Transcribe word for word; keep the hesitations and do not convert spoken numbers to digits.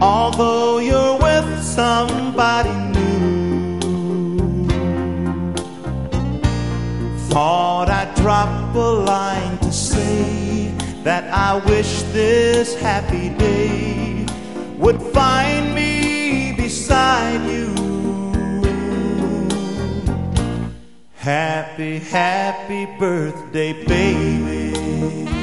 although you're with somebody new. Thought I'd drop a line to say that I wish this happy day would find me beside you. Happy, happy birthday, baby.